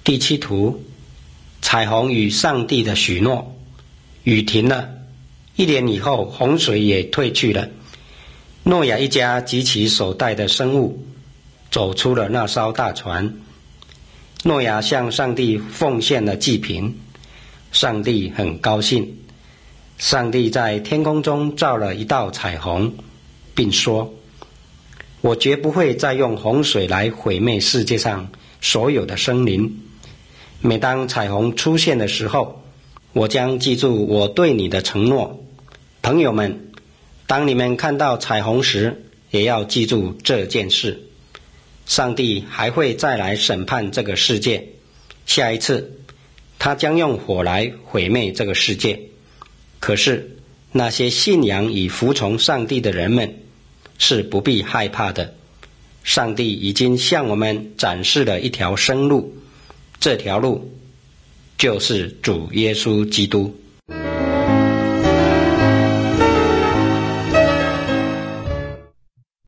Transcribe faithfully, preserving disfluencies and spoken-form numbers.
第七图，彩虹与上帝的许诺。雨停了，一年以后，洪水也退去了。诺亚一家及其所带的生物走出了那艘大船。诺亚向上帝奉献了祭品，上帝很高兴。上帝在天空中造了一道彩虹，并说：我绝不会再用洪水来毁灭世界上所有的生灵。每当彩虹出现的时候，我将记住我对你的承诺。朋友们，当你们看到彩虹时，也要记住这件事。上帝还会再来审判这个世界，下一次他将用火来毁灭这个世界。可是那些信仰与服从上帝的人们是不必害怕的。上帝已经向我们展示了一条生路，这条路就是主耶稣基督。